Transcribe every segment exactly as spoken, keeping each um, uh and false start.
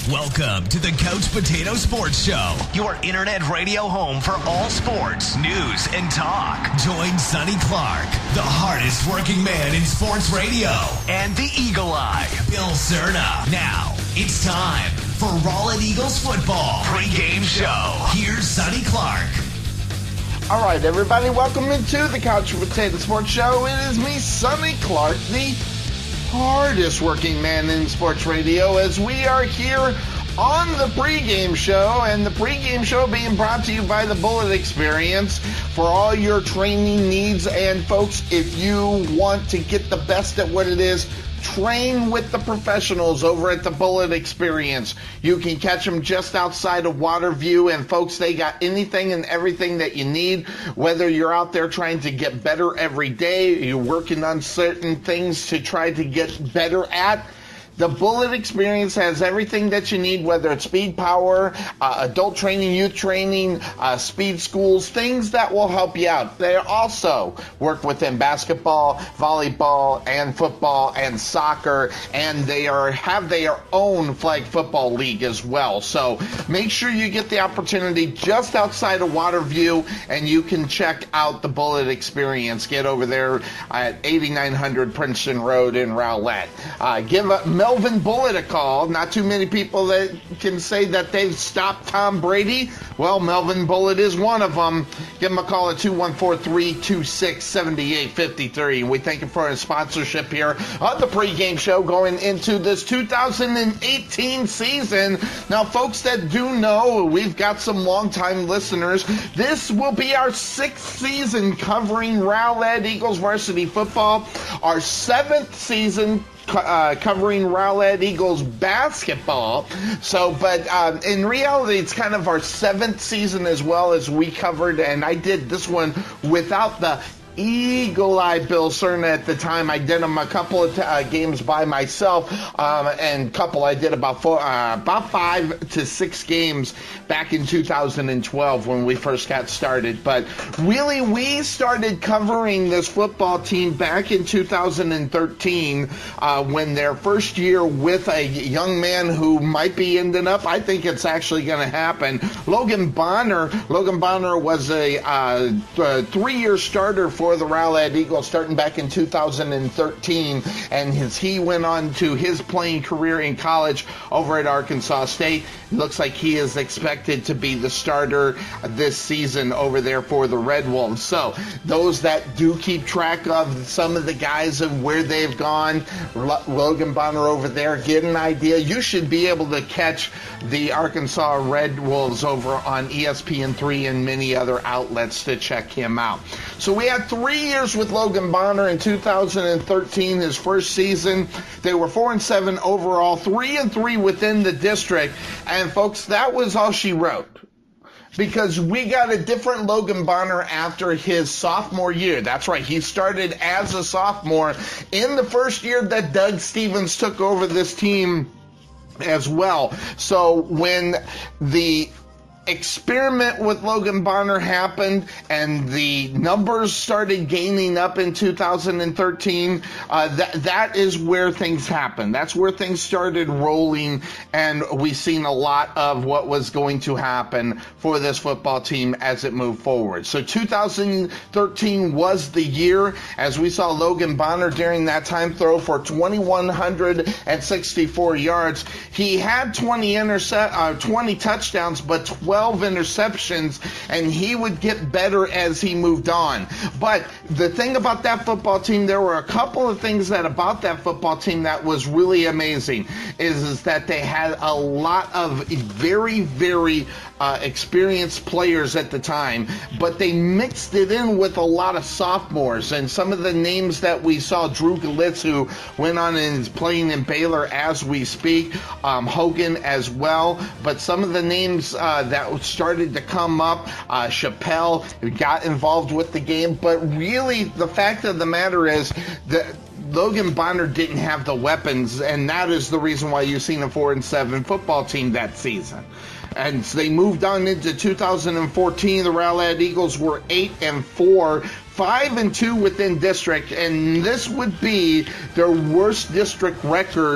Welcome to the Couch Potato Sports Show, your internet radio home for all sports, news, and talk. Join Sonny Clark, the hardest working man in sports radio, and the Eagle Eye, Bill Cerna. Now, it's time for Rollin' Eagles football pregame show. Here's Sonny Clark. All right, everybody, welcome into the Couch Potato Sports Show. It is me, Sonny Clark, the hardest working man in sports radio, as we are here on the pregame show, and the pregame show being brought to you by the Bullet Experience for all your training needs. And folks, if you want to get the best at what it is, train with the professionals over at the Bullet Experience. You can catch them just outside of Waterview, and folks, they got anything and everything that you need, whether you're out there trying to get better every day, you're working on certain things to try to get better at. The Bullet Experience has everything that you need, whether it's speed, power, uh, adult training, youth training, uh, speed schools, things that will help you out. They also work within basketball, volleyball, and football, and soccer, and they are have their own flag football league as well. So make sure you get the opportunity just outside of Waterview, and you can check out the Bullet Experience. Get over there at eighty-nine hundred Princeton Road in Rowlett. Uh, give a Melvin Bullitt a call. Not too many people that can say that they've stopped Tom Brady. Well, Melvin Bullitt is one of them. Give him a call at two one four, three two six, seven eight five three. We thank him for his sponsorship here on the pregame show going into this two thousand eighteen season. Now, folks that do know, we've got some longtime listeners. This will be our sixth season covering Rowlett Eagles varsity football, our seventh season Uh, covering Rowlett Eagles basketball. So, but um, in reality, it's kind of our seventh season as well, as we covered, and I did this one without the Eagle Eye Bill Cerna at the time. I did them a couple of uh, games by myself, um, and couple I did about four, uh, about five to six games back in two thousand twelve when we first got started. But really, we started covering this football team back in two thousand thirteen uh, when their first year with a young man who might be ending up. I think it's actually going to happen. Logan Bonner. Logan Bonner was a, uh, a three-year starter for the Rowlett Eagles starting back in two thousand thirteen, and his, he went on to his playing career in college over at Arkansas State. It looks like he is expected to be the starter this season over there for the Red Wolves. So those that do keep track of some of the guys and where they've gone, Logan Bonner over there, get an idea. You should be able to catch the Arkansas Red Wolves over on E S P N three and many other outlets to check him out. So we had three years with Logan Bonner in two thousand thirteen, his first season. They were four and seven overall, three and three within the district. And folks, that was all she wrote, because we got a different Logan Bonner after his sophomore year. That's right, he started as a sophomore in the first year that Doug Stevens took over this team as well. So when the experiment with Logan Bonner happened and the numbers started gaining up in two thousand thirteen, uh, that that is where things happened. That's where things started rolling, and we've seen a lot of what was going to happen for this football team as it moved forward. So two thousand thirteen was the year, as we saw Logan Bonner during that time throw for two thousand one hundred sixty-four yards. He had twenty intercept, uh, twenty touchdowns, but twelve interceptions, and he would get better as he moved on. But the thing about that football team, there were a couple of things that about that football team that was really amazing, is, is that they had a lot of very, very uh, experienced players at the time, but they mixed it in with a lot of sophomores, and some of the names that we saw, Drew Galitz, who went on and is playing in Baylor as we speak, um, Hogan as well, but some of the names uh, that started to come up, uh, Chappelle got involved with the game, but really the fact of the matter is that Logan Bonner didn't have the weapons, and that is the reason why you've seen a four and seven football team that season. And so they moved on into two thousand fourteen. The Rowlett Eagles were eight and four, five and two within district, and this would be their worst district record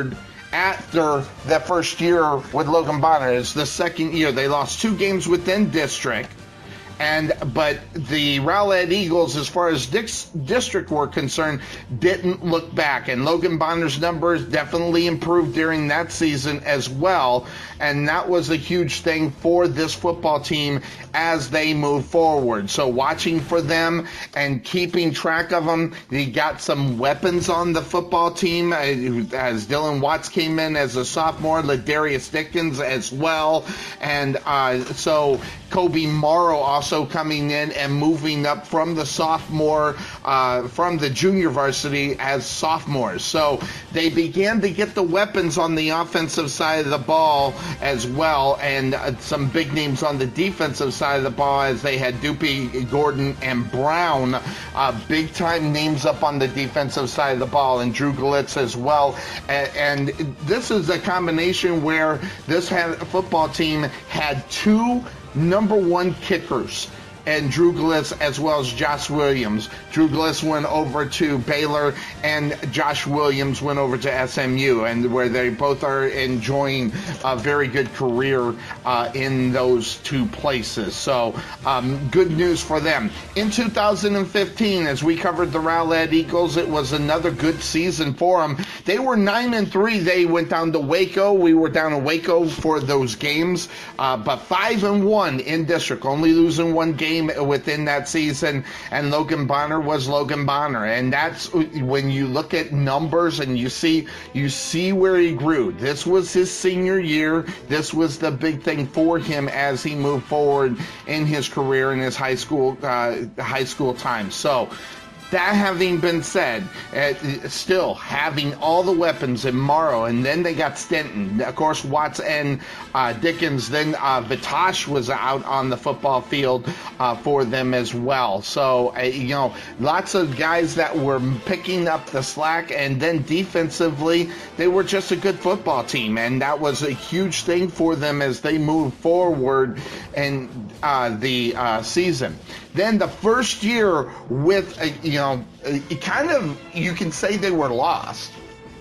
after that first year with Logan Bonner. It's the second year. They lost two games within district. And but the Rowlett Eagles, as far as Dick's district were concerned, didn't look back. And Logan Bonner's numbers definitely improved during that season as well. And that was a huge thing for this football team as they move forward. So watching for them and keeping track of them, they got some weapons on the football team as Dylan Watts came in as a sophomore, Ladarius Dickens as well. And uh, so Kobe Morrow also coming in and moving up from the sophomore, uh, from the junior varsity as sophomores. So they began to get the weapons on the offensive side of the ball as well, and uh, some big names on the defensive side of the ball as they had Dupe, Gordon, and Brown, uh, big-time names up on the defensive side of the ball, and Drew Glitz as well. And, and this is a combination where this had, football team had two number one kickers, and Drew Glitz as well as Josh Williams. Drew Glitz went over to Baylor, and Josh Williams went over to S M U, and where they both are enjoying a very good career uh, in those two places. So um, good news for them. In two thousand fifteen, as we covered the Rowlett Eagles, it was another good season for them. They were nine and three. They went down to Waco. We were down in Waco for those games, uh, but five and one in district, only losing one game within that season, and Logan Bonner was Logan Bonner. And that's when you look at numbers and you see you see where he grew. This was his senior year. This was the big thing for him as he moved forward in his career in his high school uh, high school time. So that having been said, uh, still having all the weapons in Morrow, and then they got Stenton, of course, Watts and uh, Dickens. Then uh, Vitosh was out on the football field uh, for them as well. So, uh, you know, lots of guys that were picking up the slack, and then defensively, they were just a good football team, and that was a huge thing for them as they moved forward in uh, the uh, season. Then the first year with, uh, you know, it kind of, you can say they were lost,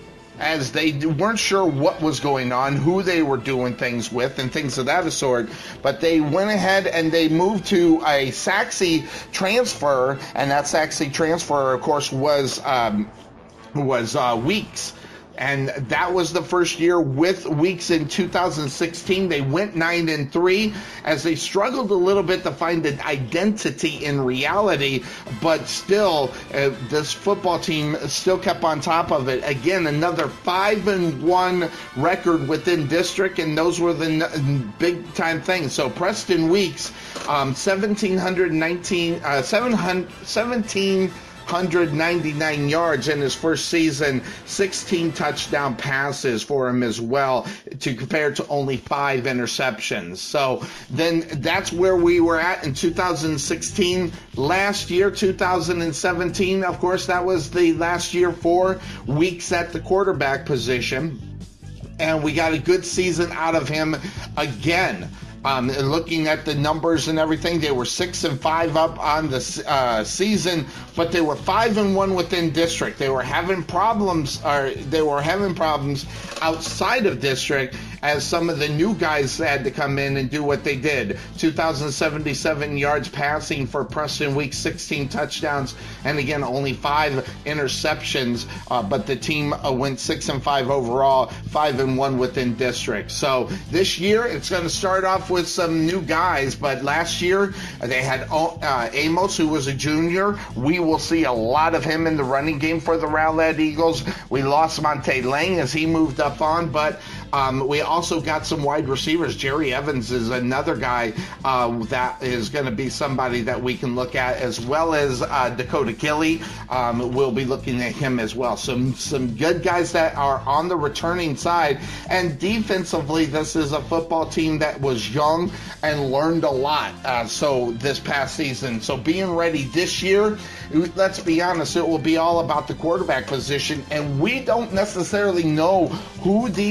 as they weren't sure what was going on, who they were doing things with, and things of that sort. But they went ahead and they moved to a Saxe transfer, and that Saxe transfer, of course, was um, was uh, Weeks. And that was the first year with Weeks in two thousand sixteen. They went nine and three as they struggled a little bit to find an identity in reality, but still, uh, this football team still kept on top of it. Again, another five and one record within district, and those were the n- big time things. So Preston Weeks, um, seventeen nineteen, uh, seven hundred, seventeen. one hundred ninety-nine yards in his first season, sixteen touchdown passes for him as well, to compare to only five interceptions. So then that's where we were at in two thousand sixteen. Last year, two thousand seventeen, of course, that was the last year for Weeks at the quarterback position, and we got a good season out of him again. Um, looking at the numbers and everything, they were six and five up on the uh, season, but they were five and one within district. They were having problems, or they were having problems outside of district, as some of the new guys had to come in and do what they did. two thousand seventy-seven yards passing for Preston Weeks, sixteen touchdowns, and again only five interceptions. Uh, but the team uh, went six and five overall, five and one within district. So this year it's going to start off with some new guys, but last year they had uh, Amos, who was a junior. We will see a lot of him in the running game for the Rowlett Eagles. We lost Monte Lang as he moved up on, but Um, we also got some wide receivers. Jerry Evans is another guy uh, that is going to be somebody that we can look at, as well as uh, Dakota Gilly. Um, we'll be looking at him as well. Some some good guys that are on the returning side. And defensively, this is a football team that was young and learned a lot uh, so this past season. So being ready this year, let's be honest, it will be all about the quarterback position. And we don't necessarily know who these guys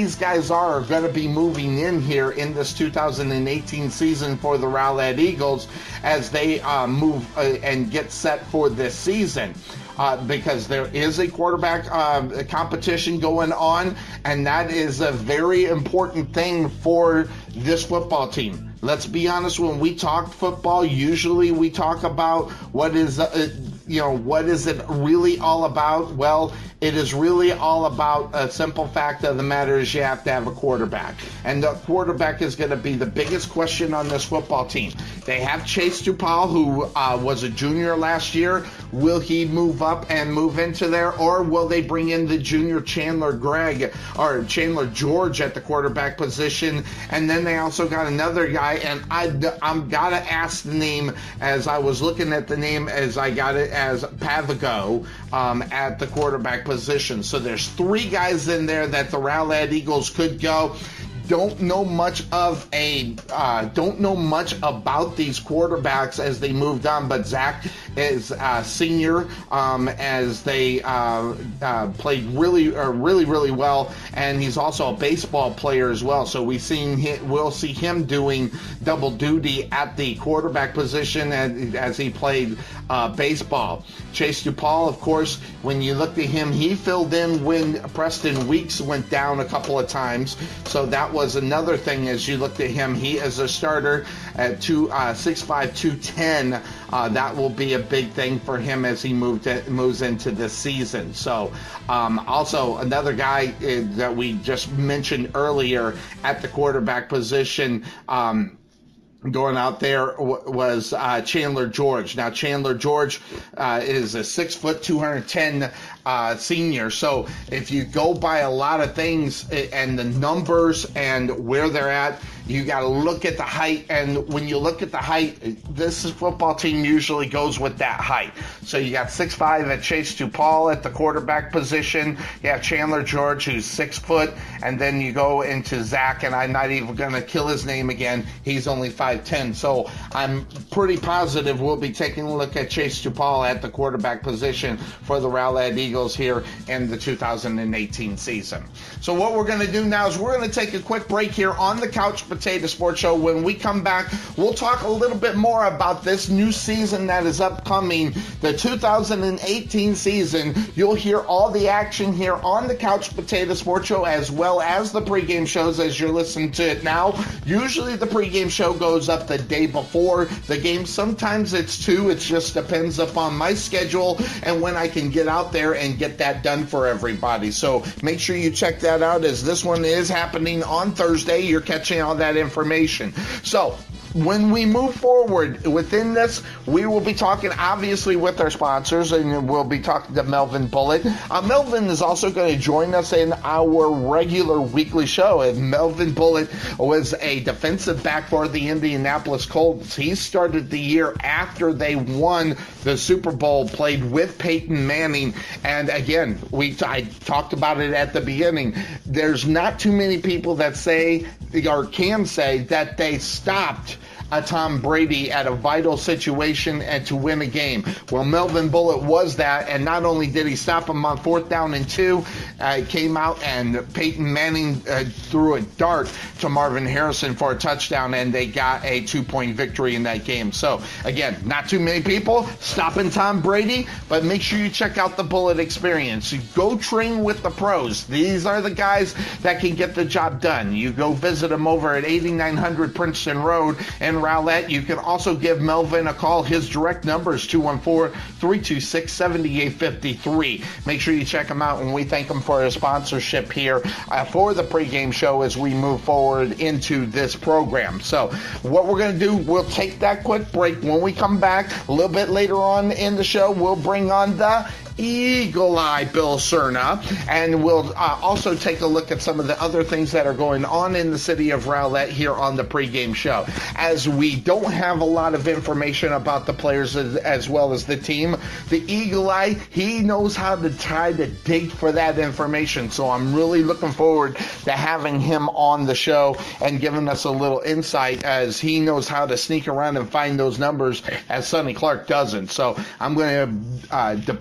guys are going to be moving in here in this two thousand eighteen season for the Rowlett Eagles as they uh, move uh, and get set for this season. Uh, because there is a quarterback uh, competition going on, and that is a very important thing for this football team. Let's be honest, when we talk football, usually we talk about what is, uh, you know, what is it really all about? Well, it is really all about a simple fact of the matter is you have to have a quarterback. And the quarterback is going to be the biggest question on this football team. They have Chase Dupal, who uh, was a junior last year. Will he move up and move into there, or will they bring in the junior Chandler Gregg or Chandler George at the quarterback position? And then they also got another guy, and I, I'm got to ask the name as I was looking at the name as I got it as Pavigo um, at the quarterback position. So there's three guys in there that the Rowlett Eagles could go. Don't know much of a uh, don't know much about these quarterbacks as they moved on, but Zach is a senior um, as they uh, uh, played really uh, really really well, and he's also a baseball player as well. So we've seen him, we'll see him doing double duty at the quarterback position as, as he played uh, baseball. Chase Dupal, of course, when you looked at him, he filled in when Preston Weeks went down a couple of times, so that was was another thing as you looked at him. He is a starter at two, uh, six five, two ten. Uh, that will be a big thing for him as he moved to, moves into this season. So um, also another guy uh, that we just mentioned earlier at the quarterback position, um, going out there w- was uh, Chandler George. Now Chandler George uh, is a six foot, two hundred ten uh, senior. So if you go by a lot of things and the numbers and where they're at, you got to look at the height. And when you look at the height, this football team usually goes with that height. So you got six five at Chase Dupal at the quarterback position. You have Chandler George, who's six foot, and then you go into Zach, and I'm not even going to kill his name again. He's only five ten. So I'm pretty positive we'll be taking a look at Chase Dupal at the quarterback position for the Rowlett Eagles here in the two thousand eighteen season. So what we're going to do now is we're going to take a quick break here on the Couch Potato Sports Show. When we come back, we'll talk a little bit more about this new season that is upcoming, the two thousand eighteen season. You'll hear all the action here on the Couch Potato Sports Show as well as the pregame shows as you're listening to it now. Usually the pregame show goes up the day before the game. Sometimes it's two. It just depends upon my schedule and when I can get out there and get that done for everybody. So make sure you check that out as this one is happening on Thursday. You're catching all that information. So when we move forward within this, we will be talking obviously with our sponsors, and we'll be talking to Melvin Bullitt. Uh, Melvin is also going to join us in our regular weekly show. And Melvin Bullitt was a defensive back for the Indianapolis Colts. He started the year after they won the Super Bowl, played with Peyton Manning. And again, we t- I talked about it at the beginning. There's not too many people that say or can say that they stopped a Tom Brady at a vital situation and to win a game. Well, Melvin Bullitt was that, and not only did he stop him on fourth down and two, uh, came out and Peyton Manning uh, threw a dart to Marvin Harrison for a touchdown, and they got a two-point victory in that game. So, again, not too many people stopping Tom Brady, but make sure you check out the Bullitt experience. You go train with the pros. These are the guys that can get the job done. You go visit them over at eighty-nine hundred Princeton Road in Rowlett. You can also give Melvin a call. His direct number is two one four, three two six, seven eight five three. Make sure you check him out, and we thank him for his sponsorship here uh, for the pregame show as we move forward into this program. So what we're going to do, we'll take that quick break. When we come back a little bit later on in the show, we'll bring on the Eagle Eye Bill Cerna, and we'll uh, also take a look at some of the other things that are going on in the city of Rowlett here on the pregame show. As we don't have a lot of information about the players as, as well as the team, the Eagle Eye, he knows how to try to dig for that information, so I'm really looking forward to having him on the show and giving us a little insight, as he knows how to sneak around and find those numbers as Sonny Clark doesn't. So I'm going to uh, depend upon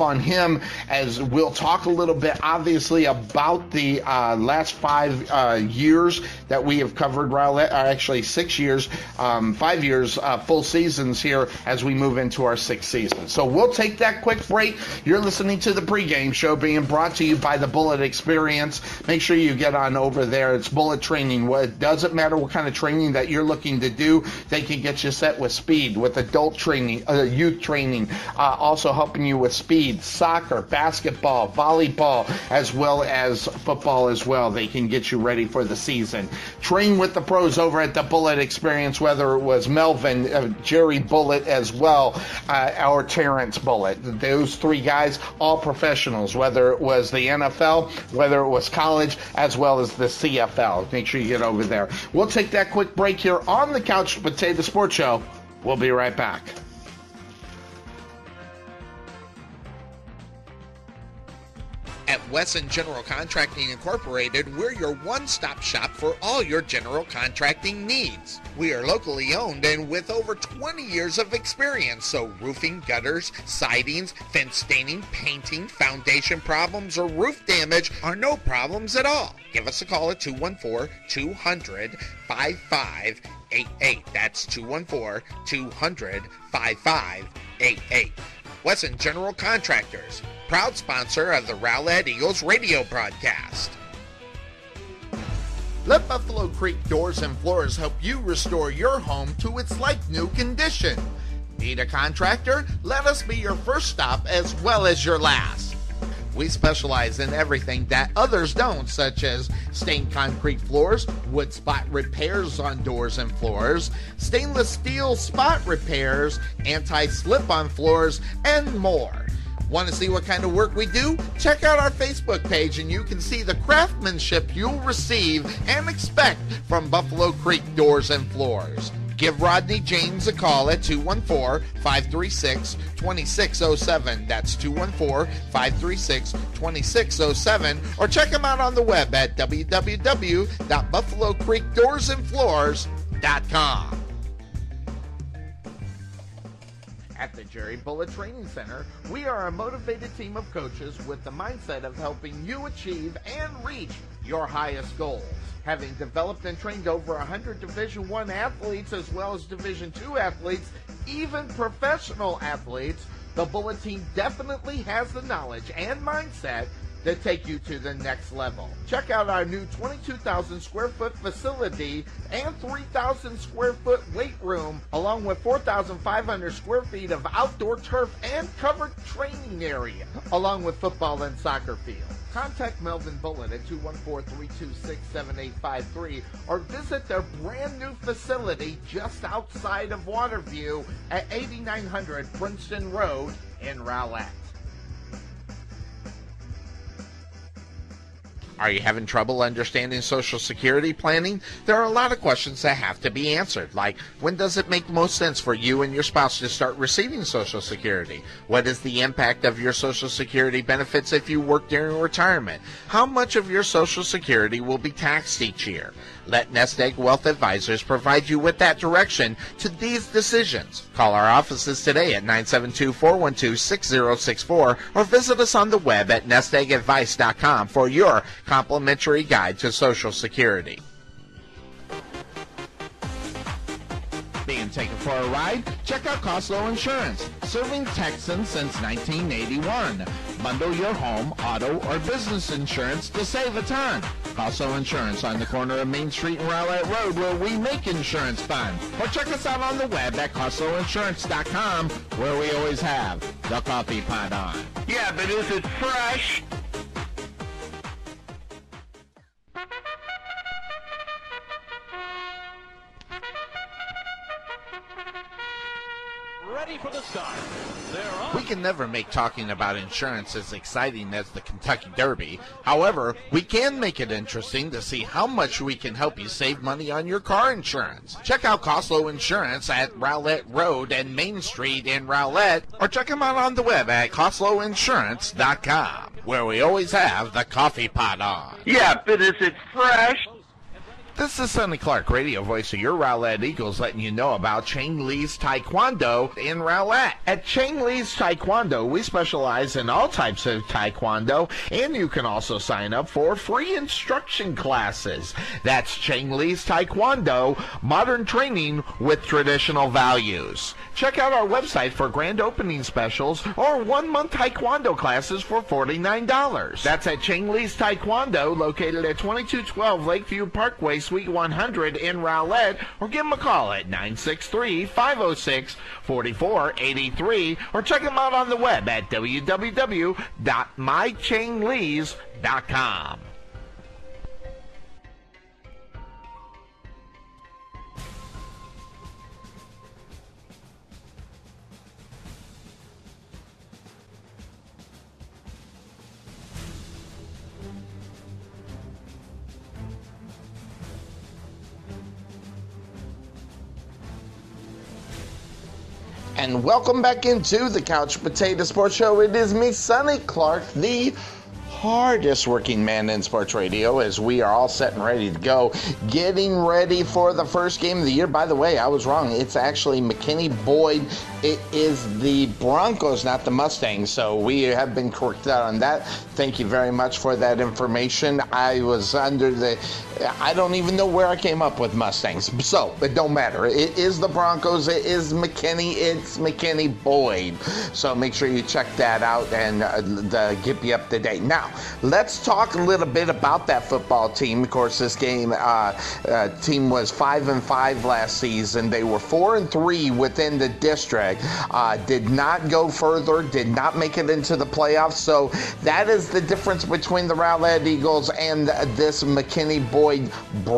on him as we'll talk a little bit, obviously, about the uh, last five uh, years that we have covered Rowlett, uh, actually six years, um, five years, uh, full seasons here as we move into our sixth season. So we'll take that quick break. You're listening to the pregame show being brought to you by the Bullet Experience. Make sure you get on over there. It's Bullet Training. It doesn't matter what kind of training that you're looking to do. They can get you set with speed, with adult training, uh, youth training, uh, also helping you with speed, soccer, basketball, volleyball, as well as football as well. They can get you ready for the season. Train with the pros over at the Bullet Experience, whether it was Melvin, uh, Jerry Bullet as well, uh, or Terrence Bullet. Those three guys, all professionals, whether it was the N F L, whether it was college, as well as the C F L. Make sure you get over there. We'll take that quick break here on the Couch Potato Sports Show. We'll be right back. At Wesson General Contracting Incorporated, we're your one-stop shop for all your general contracting needs. We are locally owned and with over twenty years of experience, so roofing, gutters, sidings, fence staining, painting, foundation problems, or roof damage are no problems at all. Give us a call at two one four, two hundred, five five eight eight. That's two one four, two hundred, five five eight eight. Wesson General Contractors, proud sponsor of the Rowlett Eagles radio broadcast. Let Buffalo Creek Doors and Floors help you restore your home to its like-new condition. Need a contractor? Let us be your first stop as well as your last. We specialize in everything that others don't, such as stained concrete floors, wood spot repairs on doors and floors, stainless steel spot repairs, anti-slip-on floors, and more. Want to see what kind of work we do? Check out our Facebook page and you can see the craftsmanship you'll receive and expect from Buffalo Creek Doors and Floors. Give Rodney James a call at two one four, five three six, two six zero seven. That's two one four, five three six, two six zero seven. Or check him out on the web at w w w dot buffalo creek doors and floors dot com. At the Jerry Bullet Training Center, we are a motivated team of coaches with the mindset of helping you achieve and reach your highest goals. Having developed and trained over one hundred Division I athletes as well as Division two athletes, even professional athletes, the Bullet team definitely has the knowledge and mindset to take you to the next level. Check out our new twenty-two thousand square foot facility and three thousand square foot weight room, along with four thousand five hundred square feet of outdoor turf and covered training area, along with football and soccer field. Contact Melvin Bullet at two one four, three two six, seven eight five three or visit their brand new facility just outside of Waterview at eighty-nine hundred Princeton Road in Rowlett. Are you having trouble understanding Social Security planning? There are a lot of questions that have to be answered, like when does it make most sense for you and your spouse to start receiving Social Security? What is the impact of your Social Security benefits if you work during retirement? How much of your Social Security will be taxed each year? Let Nest Egg Wealth Advisors provide you with that direction to these decisions. Call our offices today at nine seven two, four one two, six zero six four or visit us on the web at nest egg advice dot com for your complimentary guide to Social Security. Being taken for a ride? Check out Coslow Insurance, serving Texans since nineteen eighty-one. Bundle your home, auto, or business insurance to save a ton. Coslow Insurance on the corner of Main Street and Rowlett Road, where we make insurance fun. Or check us out on the web at coslow insurance dot com, where we always have the coffee pot on. Yeah, but is it fresh? Ready for the start. We can never make talking about insurance as exciting as the Kentucky Derby. However, we can make it interesting to see how much we can help you save money on your car insurance. Check out Coslow Insurance at Rowlett Road and Main Street in Rowlett, or check them out on the web at coslow insurance dot com, where we always have the coffee pot on. Yeah, but is it fresh? This is Sonny Clark, radio voice of your Rowlett Eagles, letting you know about Chang Lee's Taekwondo in Rowlett. At Chang Lee's Taekwondo, we specialize in all types of Taekwondo, and you can also sign up for free instruction classes. That's Chang Lee's Taekwondo, modern training with traditional values. Check out our website for grand opening specials or one-month Taekwondo classes for forty-nine dollars. That's at Chang Lee's Taekwondo, located at twenty-two twelve Lakeview Parkway, Suite one hundred in Rowlett, or give them a call at nine six three, five oh six, four four eight three, or check them out on the web at w w w dot my chang lees dot com. And welcome back into the Couch Potato Sports Show. It is me, Sonny Clark, the hardest working man in sports radio, as we are all set and ready to go, getting ready for the first game of the year. By the way, I was wrong. It's actually McKinney Boyd. It is the Broncos, not the Mustangs. So we have been corrected on that. Thank you very much for that information. I was under the, I don't even know where I came up with Mustangs. So it don't matter. It is the Broncos. It is McKinney. It's McKinney Boyd. So make sure you check that out and uh, the, keep you up to date. Now, let's talk a little bit about that football team. Of course, this game uh, uh, team was five and five last season. They were four and three within the district. Uh, did not go further. Did not make it into the playoffs. So that is the difference between the Rowlett Eagles and this McKinney Boyd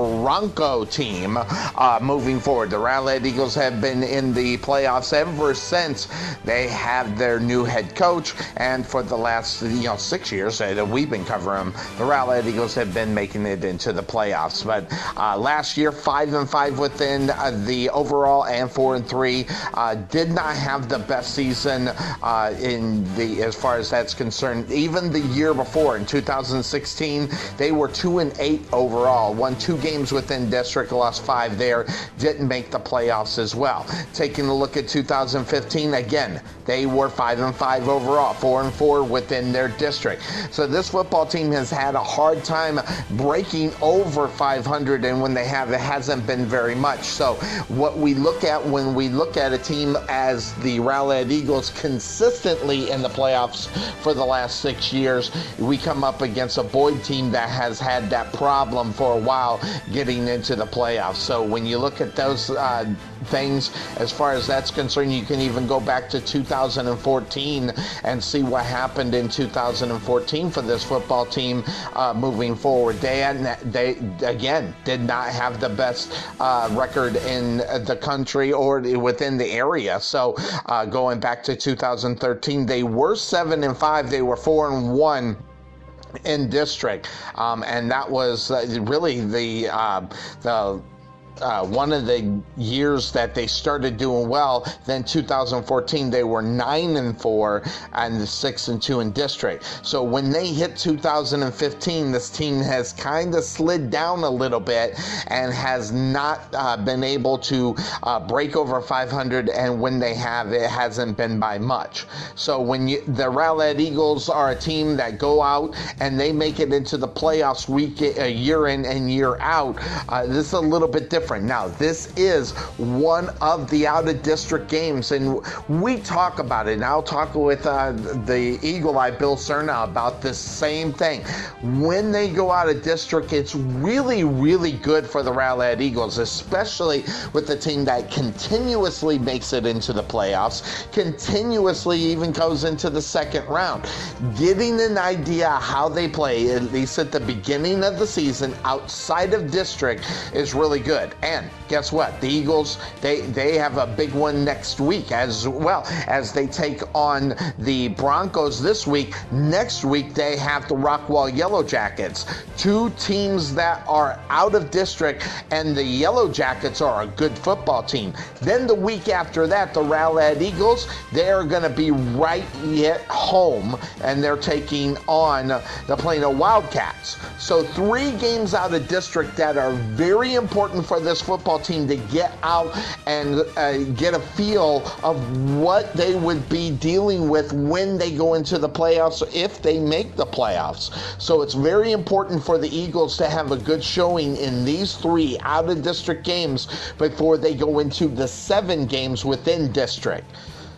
Bronco team uh, moving forward. The Rowlett Eagles have been in the playoffs ever since they have their new head coach, and for the last you know six years that we've been covering them, the Rowlett Eagles have been making it into the playoffs. But uh, last year, five and five within uh, the overall, and four and three. Uh, did not have the best season uh, in the as far as that's concerned. Even the year before, in two thousand sixteen, they were two and eight overall. Won two games within district, lost five there. Didn't make the playoffs as well. Taking a look at two thousand fifteen, again, they were five and five overall, four and four within their district. So this football team has had a hard time breaking over five hundred, and when they have, it hasn't been very much. So what we look at when we look at a team as the Rowlett Eagles consistently in the playoffs for the last six years, we come up against a Boyd team that has had that problem for a while getting into the playoffs. So when you look at those uh, things, as far as that's concerned, you can even go back to two thousand fourteen and see what happened in two thousand fourteen for this football team uh, moving forward. They, had, they, again, did not have the best uh, record in the country or within the area. So uh, going back to two thousand thirteen, they were seven and five. They were four and one in district, um, and that was uh, really the uh, the Uh, one of the years that they started doing well. Then two thousand fourteen, they were nine and four and six and two in district. So when they hit two thousand fifteen, this team has kind of slid down a little bit and has not uh, been able to uh, break over five hundred. And when they have, it hasn't been by much. So when you, the Rowlett Eagles are a team that go out and they make it into the playoffs week, uh, year in and year out, uh, this is a little bit different. Now, this is one of the out-of-district games, and we talk about it, and I'll talk with uh, the Eagle Eye, Bill Cerna, about this same thing. When they go out of district, it's really, really good for the Rowlett Eagles, especially with the team that continuously makes it into the playoffs, continuously even goes into the second round. Getting an idea how they play, at least at the beginning of the season, outside of district, is really good. And guess what? The Eagles, they, they have a big one next week as well as they take on the Broncos this week. Next week, they have the Rockwall Yellow Jackets, two teams that are out of district, and the Yellow Jackets are a good football team. Then the week after that, the Rowlett Eagles, they're going to be right at home, and they're taking on the Plano Wildcats. So three games out of district that are very important for this football team to get out and uh, get a feel of what they would be dealing with when they go into the playoffs, if they make the playoffs. So it's very important for the Eagles to have a good showing in these three out of district games before they go into the seven games within district.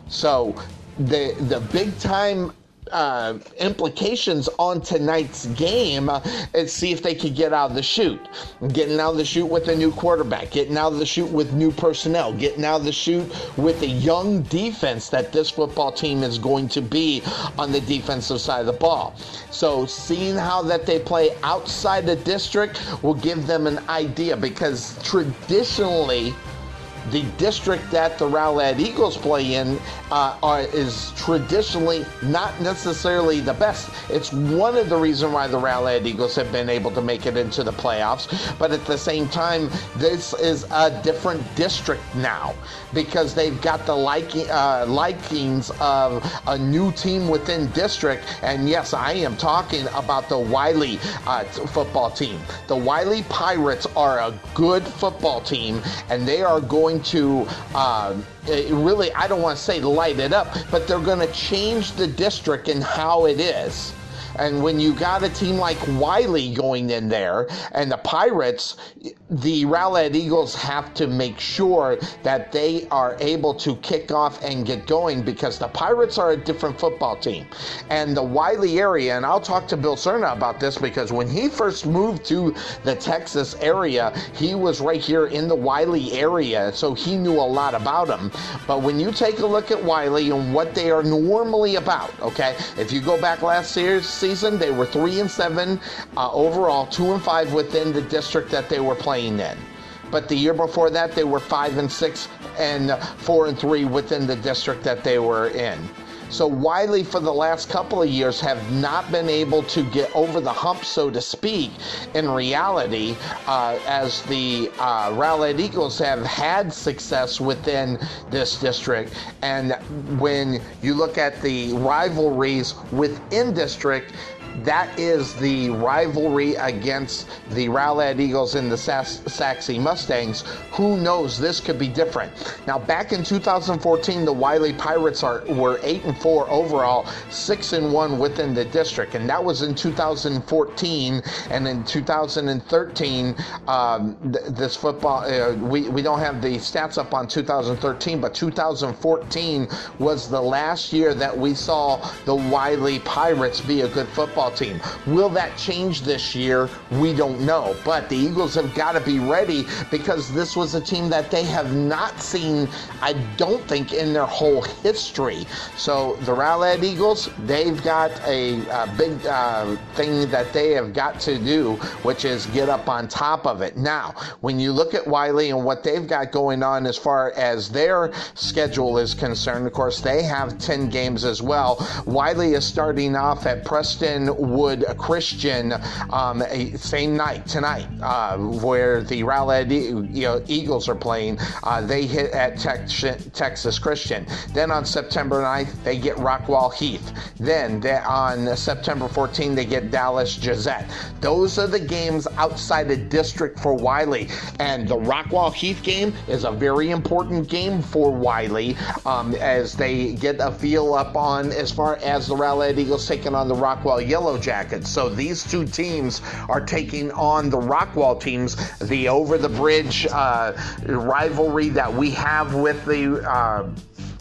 So the the big time Uh, implications on tonight's game uh, is see if they could get out of the chute. Getting out of the chute with a new quarterback, getting out of the chute with new personnel, getting out of the chute with a young defense that this football team is going to be on the defensive side of the ball. So seeing how that they play outside the district will give them an idea, because traditionally the district that the Rowlett Eagles play in uh, are, is traditionally not necessarily the best. It's one of the reasons why the Rowlett Eagles have been able to make it into the playoffs, but at the same time, this is a different district now because they've got the liking, uh, likings of a new team within district. And yes, I am talking about the Wiley uh, football team. The Wiley Pirates are a good football team, and they are going to uh, really, I don't want to say light it up, but they're going to change the district and how it is. And when you got a team like Wiley going in there and the Pirates, the Rowlett Eagles have to make sure that they are able to kick off and get going, because the Pirates are a different football team. And the Wiley area, and I'll talk to Bill Cerna about this, because when he first moved to the Texas area, he was right here in the Wiley area, so he knew a lot about them. But when you take a look at Wiley and what they are normally about, okay, if you go back last year's season, they were three and seven uh, overall, two and five within the district that they were playing in. But the year before that, they were five and six and four and three within the district that they were in. So Wiley, for the last couple of years, have not been able to get over the hump, so to speak, in reality, uh, as the uh, Rowlett Eagles have had success within this district. And when you look at the rivalries within district, that is the rivalry against the Rowlett Eagles and the Sax- Saxe Mustangs. Who knows? This could be different. Now, back in two thousand fourteen, the Wiley Pirates are were eight and four overall, six and one within the district, and that was in two thousand fourteen. And in two thousand thirteen, um, th- this football uh, we we don't have the stats up on two thousand thirteen, but two thousand fourteen was the last year that we saw the Wiley Pirates be a good football team. Will that change this year? We don't know. But the Eagles have got to be ready, because this was a team that they have not seen, I don't think, in their whole history. So the Rowlett Eagles, they've got a, a big uh, thing that they have got to do, which is get up on top of it. Now, when you look at Wiley and what they've got going on as far as their schedule is concerned, of course, they have ten games as well. Wiley is starting off at Preston Wood Christian um, same night tonight, uh, where the Rowlett you know, Eagles are playing. Uh, they hit at Tex- Texas Christian. Then on September ninth, they get Rockwall Heath. Then they, on September fourteenth, they get Dallas Josette. Those are the games outside the district for Wiley. And the Rockwall Heath game is a very important game for Wiley, um, as they get a feel up on as far as the Rowlett Eagles taking on the Rockwall Yellow Jackets. So these two teams are taking on the Rockwall teams. The over-the-bridge uh, rivalry that we have with the uh,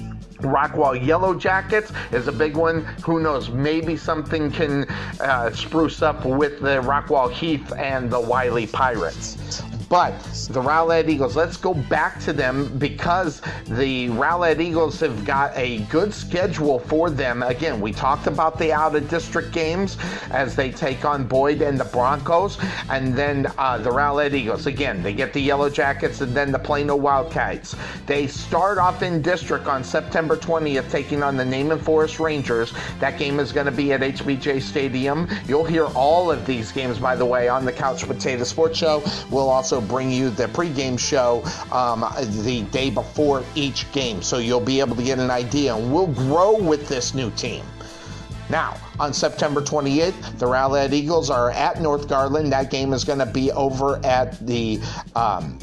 Rockwall Yellow Jackets is a big one. Who knows? Maybe something can uh, spruce up with the Rockwall Heath and the Wiley Pirates. But the Rowlett Eagles, let's go back to them because the Rowlett Eagles have got a good schedule for them. Again, we talked about the out-of-district games as they take on Boyd and the Broncos, and then uh, the Rowlett Eagles. Again, they get the Yellow Jackets and then the Plano Wildcats. They start off in district on September twentieth, taking on the Naaman Forest Rangers. That game is going to be at H B J Stadium. You'll hear all of these games, by the way, on the Couch Potato Sports Show. We'll also bring you the pregame show um, the day before each game, so you'll be able to get an idea, and we'll grow with this new team. Now, on September twenty-eighth, the Rowlett Eagles are at North Garland. That game is going to be over at the um,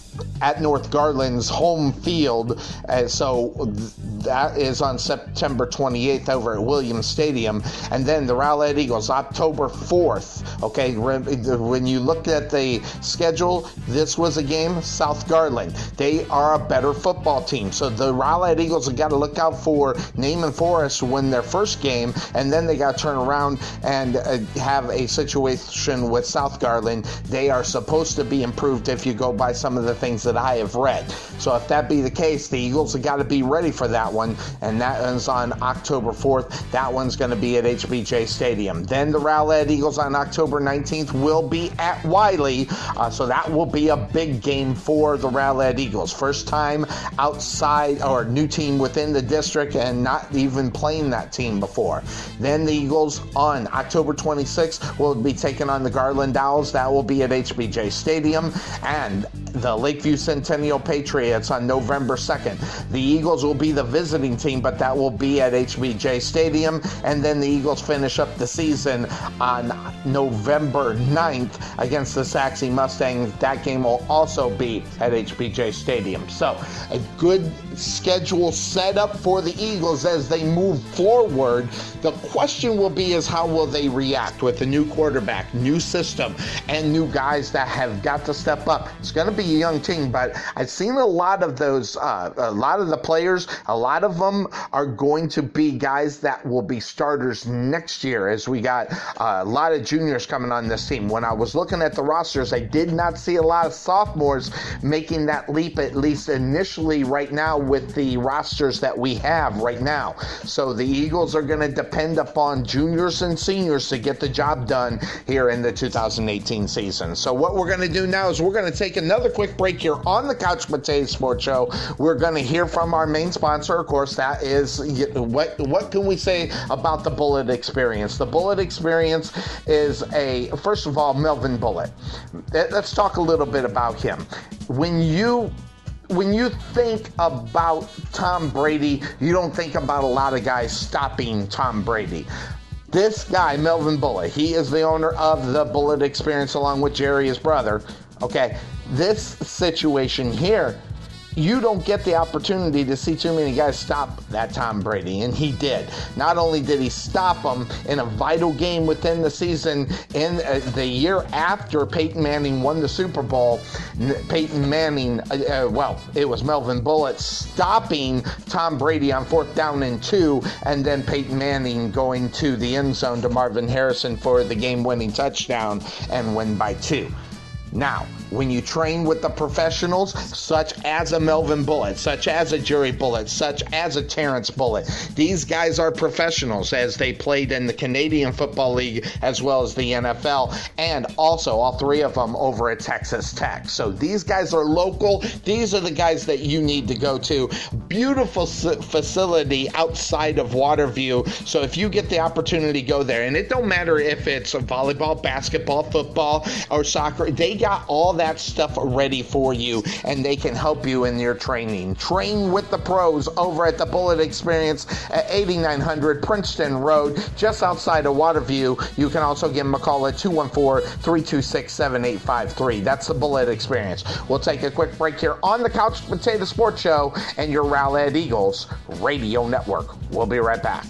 at North Garland's home field. Uh, so th- that is on September twenty-eighth over at Williams Stadium. And then the Rowlett Eagles, October fourth. Okay, when you looked at the schedule, this was a game, South Garland. They are a better football team. So the Rowlett Eagles have got to look out for Naaman Forest to win their first game, and then they got to turn around and uh, have a situation with South Garland. They are supposed to be improved if you go by some of the things that I have read. So if that be the case, the Eagles have got to be ready for that one, and that is on October fourth. That one's going to be at H B J Stadium. Then the Rowlett Eagles on October nineteenth will be at Wiley, uh, so that will be a big game for the Rowlett Eagles. First time outside, or new team within the district, and not even playing that team before. Then the Eagles on October twenty-sixth will be taking on the Garland Owls. That will be at H B J Stadium. And the Lakeview Centennial Patriots on November second. The Eagles will be the visiting team, but that will be at H B J Stadium. And then the Eagles finish up the season on November ninth against the Saxe Mustangs. That game will also be at H B J Stadium. So a good schedule set up for the Eagles as they move forward. The question will be is how will they react with the new quarterback, new system, and new guys that have got to step up. It's going to be a young team, but I've seen a lot of those, uh, a lot of the players, a lot of them are going to be guys that will be starters next year, as we got uh, a lot of juniors coming on this team. When I was looking at the rosters, I did not see a lot of sophomores making that leap, at least initially right now with the rosters that we have right now. So the Eagles are going to depend upon juniors and seniors to get the job done here in the two thousand eighteen season. So what we're going to do now is we're going to take another quick break here on the Couch Potato Sports Show. We're going to hear from our main sponsor. Of course, that is, what what can we say about the Bullet Experience? The Bullet Experience is a, first of all, Melvin Bullitt. Let's talk a little bit about him. When you When you think about Tom Brady, you don't think about a lot of guys stopping Tom Brady. This guy, Melvin Bullitt, he is the owner of the Bullet Experience along with Jerry, his brother. Okay, this situation here, you don't get the opportunity to see too many guys stop that Tom Brady, and he did. Not only did he stop him in a vital game within the season, in uh, the year after Peyton Manning won the Super Bowl, Peyton Manning, uh, uh, well, it was Melvin Bullitt stopping Tom Brady on fourth down and two, and then Peyton Manning going to the end zone to Marvin Harrison for the game-winning touchdown and win by two. Now, when you train with the professionals, such as a Melvin Bullitt, such as a Jerry Bullitt, such as a Terrence Bullitt, these guys are professionals as they played in the Canadian Football League as well as the N F L, and also all three of them over at Texas Tech. So these guys are local. These are the guys that you need to go to. Beautiful facility outside of Waterview. So if you get the opportunity, go there. And it don't matter if it's volleyball, basketball, football, or soccer. They got all that stuff ready for you, and they can help you in your training. Train with the pros over at the Bullet Experience at eighty-nine hundred Princeton Road, just outside of Waterview. You can also give them a call at two one four, three two six, seven eight five three. That's the Bullet Experience. We'll take a quick break here on the Couch Potato Sports Show and your Rowlett Eagles Radio Network. We'll be right back.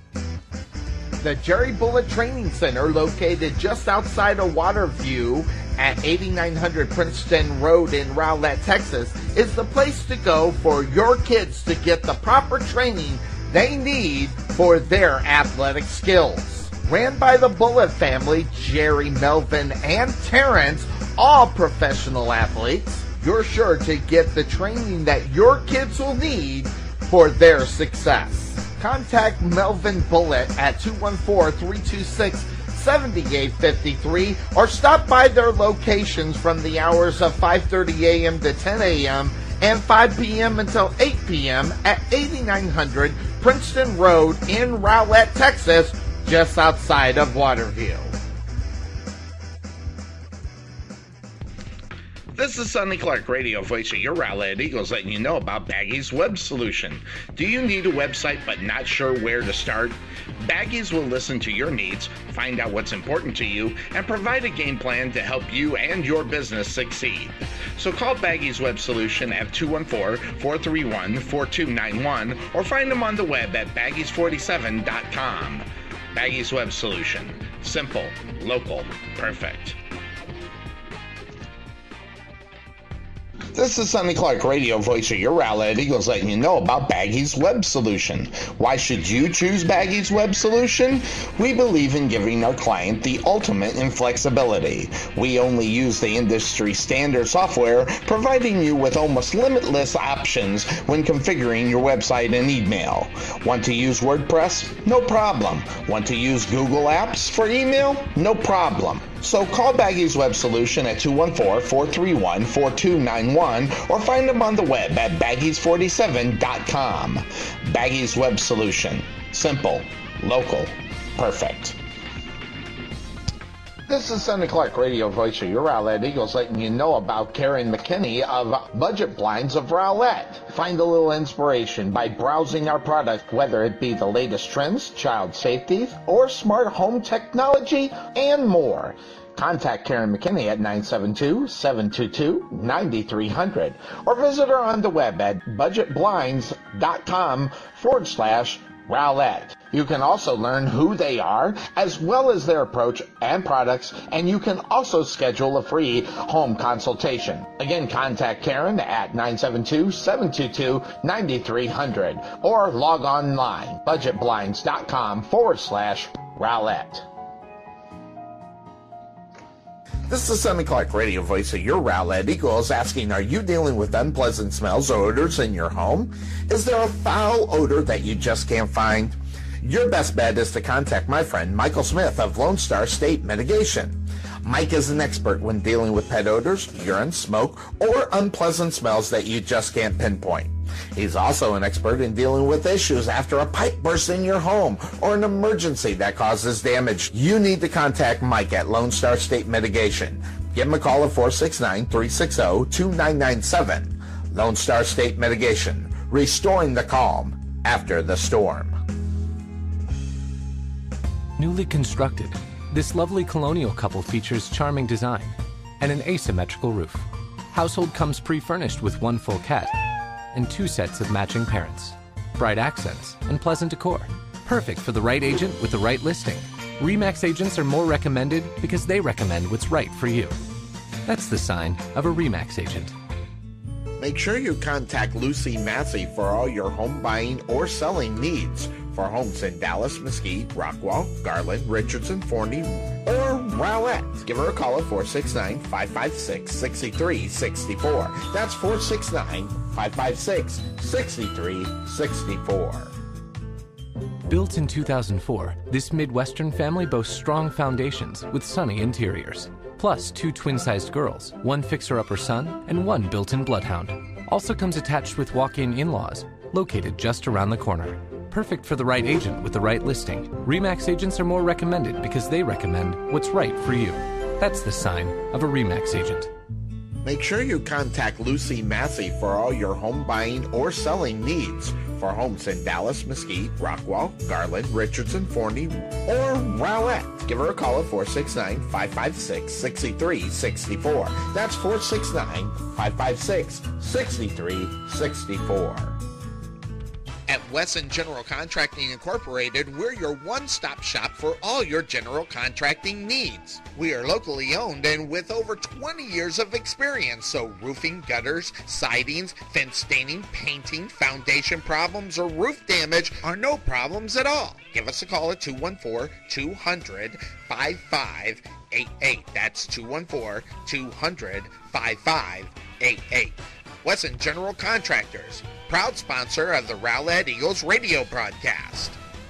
The Jerry Bullitt Training Center, located just outside of Waterview, at eighty-nine hundred Princeton Road in Rowlett, Texas, is the place to go for your kids to get the proper training they need for their athletic skills. Ran by the Bullet family, Jerry, Melvin, and Terrence, all professional athletes, you're sure to get the training that your kids will need for their success. Contact Melvin Bullet at two one four, three two six, seven eight five three or stop by their locations from the hours of five thirty a.m. to ten a.m. and five p.m. until eight p.m. at eighty-nine hundred Princeton Road in Rowlett, Texas, just outside of Waterview. This is Sonny Clark, radio voice of your Rowlett Eagles, letting you know about Baggies Web Solution. Do you need a website but not sure where to start? Baggies will listen to your needs, find out what's important to you, and provide a game plan to help you and your business succeed. So call Baggies Web Solution at two one four, four three one, four two nine one or find them on the web at baggies forty-seven dot com. Baggies Web Solution. Simple, local, perfect. This is Sonny Clark, radio voice of your Rowlett Eagles, letting you know about Baggies Web Solution. Why should you choose Baggies Web Solution? We believe in giving our client the ultimate in flexibility. We only use the industry standard software, providing you with almost limitless options when configuring your website and email. Want to use WordPress? No problem. Want to use Google Apps for email? No problem. So call Baggies Web Solution at two one four, four three one, four two nine one or find them on the web at baggies forty-seven dot com. Baggies Web Solution. Simple, local, perfect. This is Sonny Clark, radio voice of your Rowlett Eagles, letting you know about Karen McKinney of Budget Blinds of Rowlett. Find a little inspiration by browsing our product, whether it be the latest trends, child safety, or smart home technology, and more. Contact Karen McKinney at nine seven two, seven two two, nine three zero zero or visit her on the web at budget blinds dot com forward slash Rowlett. You can also learn who they are, as well as their approach and products, and you can also schedule a free home consultation. Again, contact Karen at nine seven two, seven two two, nine three zero zero or log online, budget blinds dot com forward slash Rowlett. This is Sonny Clark, radio voice of your Rowlett Eagles, asking, are you dealing with unpleasant smells or odors in your home? Is there a foul odor that you just can't find? Your best bet is to contact my friend Michael Smith of Lone Star State Mitigation. Mike is an expert when dealing with pet odors, urine, smoke, or unpleasant smells that you just can't pinpoint. He's also an expert in dealing with issues after a pipe burst in your home or an emergency that causes damage. You need to contact Mike at Lone Star State Mitigation. Give him a call at four six nine, three six zero, two nine nine seven. Lone Star State Mitigation, restoring the calm after the storm. Newly constructed, this lovely colonial couple features charming design and an asymmetrical roof. Household comes pre-furnished with one full cat and two sets of matching parents. Bright accents and pleasant decor. Perfect for the right agent with the right listing. RE/MAX agents are more recommended because they recommend what's right for you. That's the sign of a RE/MAX agent. Make sure you contact Lucy Massey for all your home buying or selling needs for homes in Dallas, Mesquite, Rockwall, Garland, Richardson, Forney, or Rowlett. Give her a call at four six nine, five five six, six three six four. That's four six nine, five five six, six three six four. Built in two thousand four, this Midwestern family boasts strong foundations with sunny interiors. Plus two twin-sized girls, one fixer-upper son, and one built-in bloodhound. Also comes attached with walk-in in-laws, located just around the corner. Perfect for the right agent with the right listing. RE/MAX agents are more recommended because they recommend what's right for you. That's the sign of a RE/MAX agent. Make sure you contact Lucy Massey for all your home buying or selling needs for homes in Dallas, Mesquite, Rockwall, Garland, Richardson, Forney, or Rowlett. Give her a call at four six nine, five five six, six three six four. That's four six nine, five five six, six three six four. At Wesson General Contracting Incorporated, we're your one-stop shop for all your general contracting needs. We are locally owned and with over twenty years of experience, so roofing, gutters, sidings, fence staining, painting, foundation problems, or roof damage are no problems at all. Give us a call at two one four, two hundred, five five eight eight. That's two one four, two hundred, five five eight eight. Wesson General Contractors, proud sponsor of the Rowlett Eagles radio broadcast.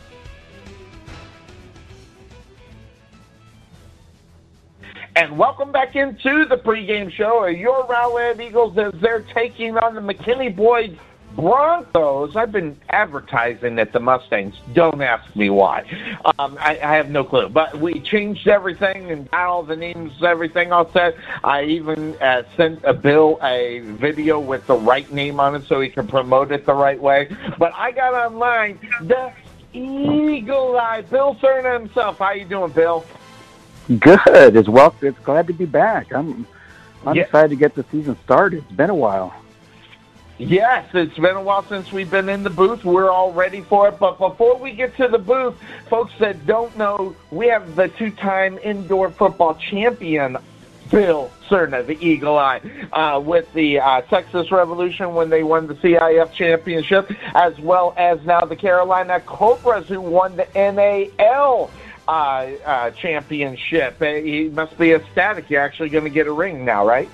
And welcome back into the pregame show of your Rowlett Eagles as they're taking on the McKinney Boyd Broncos. I've been advertising at the Mustangs. Don't ask me why. Um, I, I have no clue. But we changed everything and got all the names, everything all set. I even uh, sent a Bill a video with the right name on it so he can promote it the right way. But I got online the Eagle Eye, Bill Cerna himself. How you doing, Bill? Good. It's well. It's glad to be back. I'm. I'm yeah. excited to get the season started. It's been a while. Yes, it's been a while since we've been in the booth. We're all ready for it. But before we get to the booth, folks that don't know, we have the two-time indoor football champion, Bill Cerna, the Eagle Eye, uh, with the uh, Texas Revolution when they won the C I F championship, as well as now the Carolina Cobras who won the N A L uh, uh, championship. Uh, he must be ecstatic. You're actually going to get a ring now, right?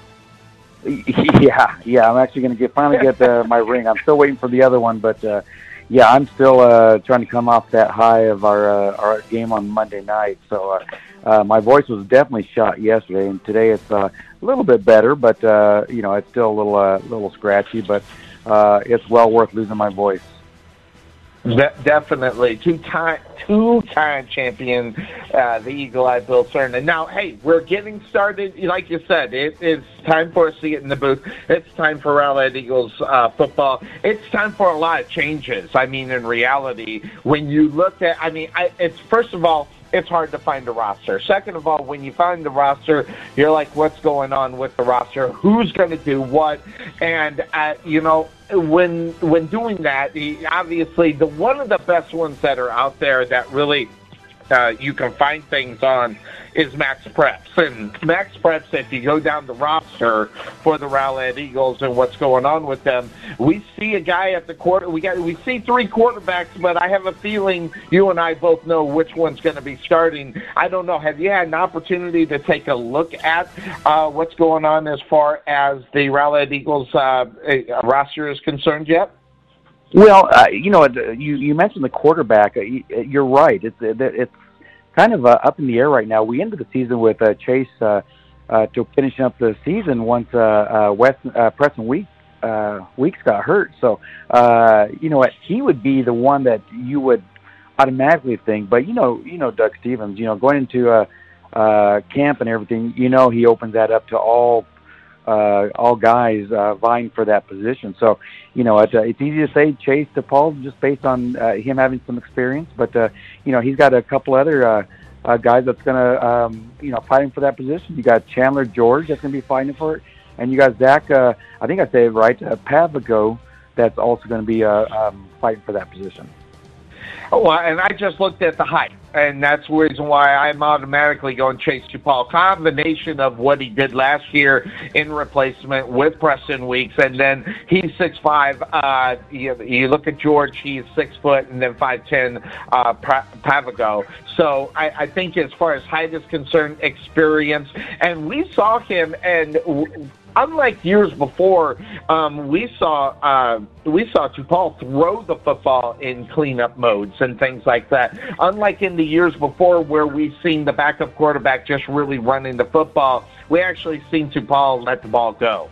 Yeah, yeah. I'm actually going to get finally get uh, my ring. I'm still waiting for the other one, but uh, yeah, I'm still uh, trying to come off that high of our uh, our game on Monday night. So uh, uh, my voice was definitely shot yesterday, and today it's uh, a little bit better, but uh, you know, it's still a little uh, little scratchy. But uh, it's well worth losing my voice. De- definitely. Two-time two-time champion, uh, the Eagle Eye Bill Cerna. Now, hey, we're getting started. Like you said, it, it's time for us to get in the booth. It's time for Rowlett Eagles uh, football. It's time for a lot of changes. I mean, in reality, when you look at, I mean, I, it's first of all, it's hard to find a roster. Second of all, when you find the roster, you're like, what's going on with the roster? Who's going to do what? And, uh, you know, when when doing that, obviously, the one of the best ones that are out there that really uh, you can find things on is Max Preps. And Max Preps, if you go down the roster for the Rowlett Eagles and what's going on with them, we see a guy at the quarter. We got we see three quarterbacks, but I have a feeling you and I both know which one's going to be starting. I don't know. Have you had an opportunity to take a look at uh, what's going on as far as the Rowlett Eagles uh, roster is concerned yet? Well, uh, you know, you you mentioned the quarterback. You're right. It's it's kind of uh, up in the air right now. We ended the season with uh, Chase uh, uh, to finish up the season once uh, uh, West uh, Preston Week uh, Weeks got hurt. So uh, you know what, he would be the one that you would automatically think. But you know, you know Doug Stevens. You know, going into uh, uh, camp and everything, you know, he opens that up to all. Uh, all guys uh, vying for that position. So, you know, it's, uh, it's easy to say Chase to Paul just based on uh, him having some experience, but, uh, you know, he's got a couple other uh, uh, guys that's going to, um, you know, fighting for that position. You got Chandler George that's going to be fighting for it, and you got Zach, uh, I think I say it right, uh, Pavigo, that's also going to be uh, um, fighting for that position. Oh, and I just looked at the height, and that's the reason why I'm automatically going Chase DuPaul. Combination of what he did last year in replacement with Preston Weeks, and then he's six five. Uh, you, you look at George, he's six foot, and then five ten. Uh, Pavigo. So I, I think as far as height is concerned, experience, and we saw him and. W- Unlike years before, um, we saw uh, we saw DuPaul throw the football in cleanup modes and things like that. Unlike in the years before, where we've seen the backup quarterback just really running the football, we actually seen DuPaul let the ball go.